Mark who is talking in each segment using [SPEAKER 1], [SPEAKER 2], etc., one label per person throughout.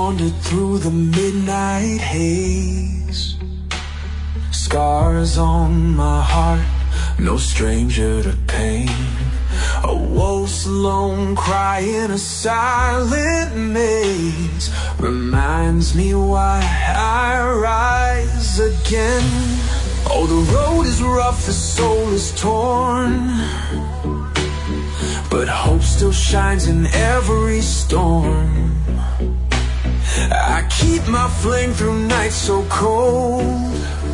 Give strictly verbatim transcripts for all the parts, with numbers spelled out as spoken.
[SPEAKER 1] wandered through the midnight haze. Scars on my heart, no stranger to pain. A wolf's lone cry in a silent maze reminds me why I rise again. Oh, the road is rough, the soul is torn, but hope still shines in every storm. I keep my flame through nights so cold.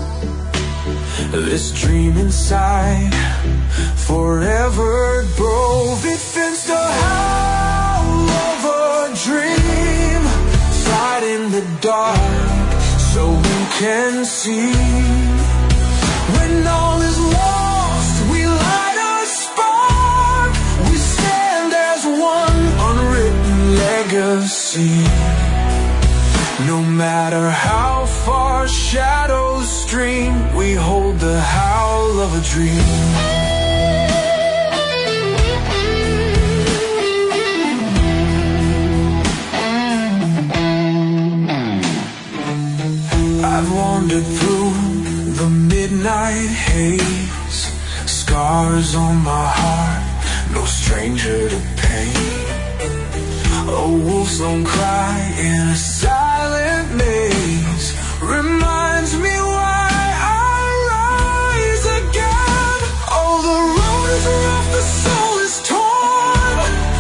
[SPEAKER 1] This dream inside forever drove. It fenced the howl of a dream, fight in the dark so we can see. When all is lost, we light a spark. We stand as one unwritten legacy. No matter how far shadows stream, we hold the howl of a dream. I've wandered through the midnight haze, scars on my heart, no stranger to pain. A wolf's lone cry in a silent maze reminds me why I rise again. Oh, the road is rough, the soul is torn,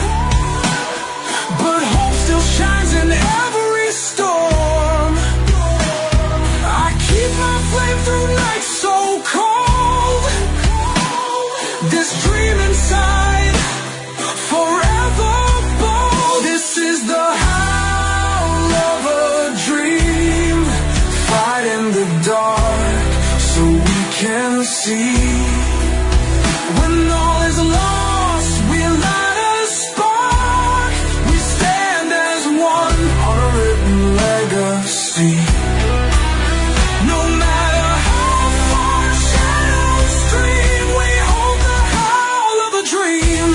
[SPEAKER 1] but hope still shines in every storm. I keep my flame through nights so cold. This dream inside forever bold. This is the howl of a dream, fight in the dark so we can see. When all is lost, we light a spark. We stand as one on a written legacy. No matter how far shadows stream, we hold the howl of a dream.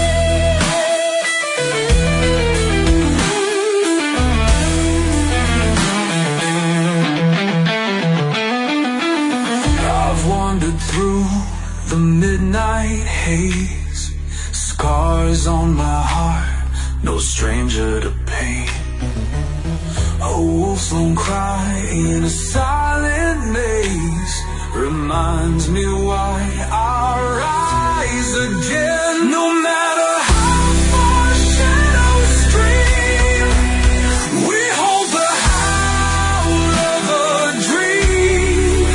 [SPEAKER 1] I've wandered through the midnight haze, scars on my heart, no stranger to pain. A wolf's lone cry in a silent maze reminds me why I rise again. No matter how far shadows stream, we hold the howl of a dream.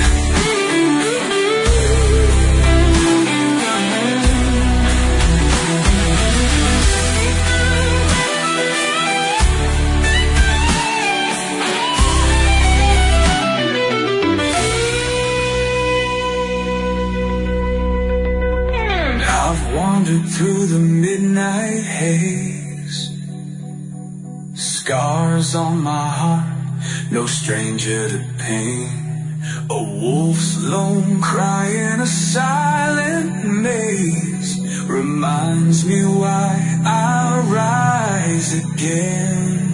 [SPEAKER 1] I've wandered through the midnight haze, scars on my heart, no stranger to pain. A wolf's lone cry in a silent maze reminds me why I rise again.